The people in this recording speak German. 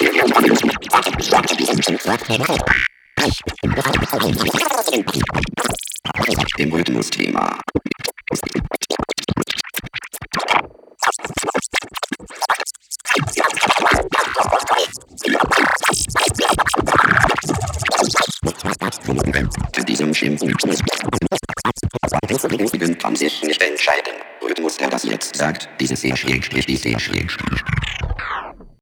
Dem Rhythmusthema. In diesem Schimpfrhythmus kann sich nicht entscheiden. Rhythmus, der das jetzt sagt, dieses sehr schräg,